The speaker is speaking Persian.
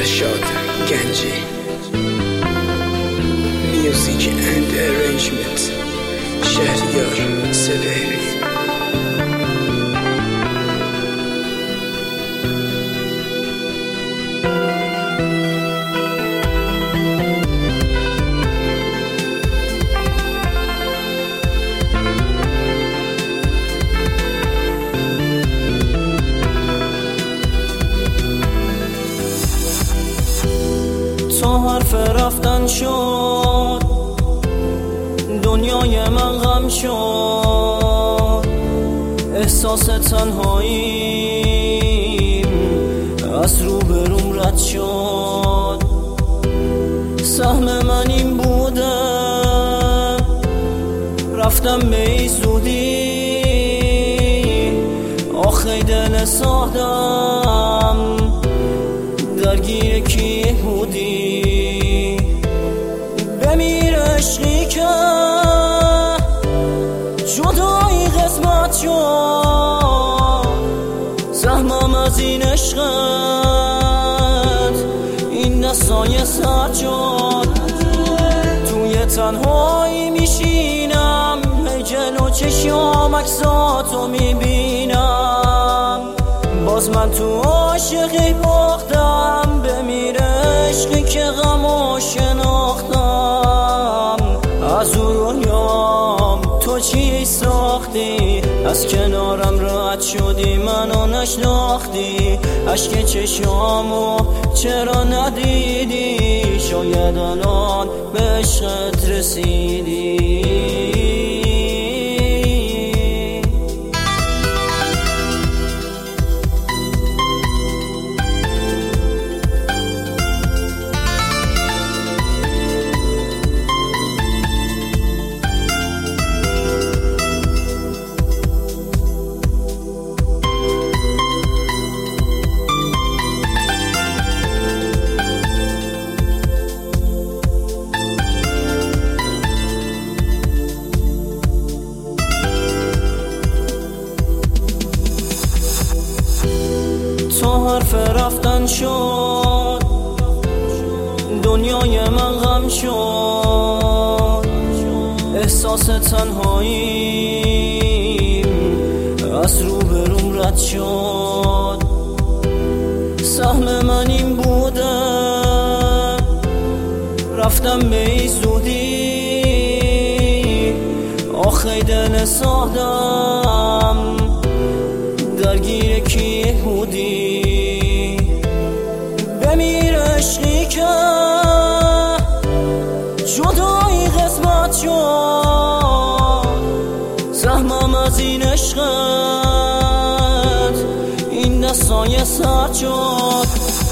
فرشاد گنجی. میوزیک اند ارنجمنت شهریار سپهری. تا حرف رفتن شد دنیای من غم شد، احساس تنهاییم از روبروم رد شد. سهم من این بوده رفتم به این زودی، آخی دل سادم درگیر کی بودی. بمیر عشقی که جدایی قسمت شد، زحمم از این عشقت این دستای سرد شد. توی تنهایی میشینم هی جلو چشم عکساتو میبینم، باز من تو عاشقی باختم. بمیر عشقی که غمو شناختم، از او دنیام تو چی ساختی؟ از کنارم رد شدی منو نشناختی. عشق چشامو چرا ندیدی؟ شاید الان به عشقت رسیدی. تا حرف رفتن شد دنیای من غم شد، احساس تنهاییم از روبروم رد شد. سهم من این بوده رفتم به این زودی، آخی دل سادم درگیر کی بودی. بمیر عشقی که جدایی قسمت شد، زحمم از این عشقت این دستای سرد شد.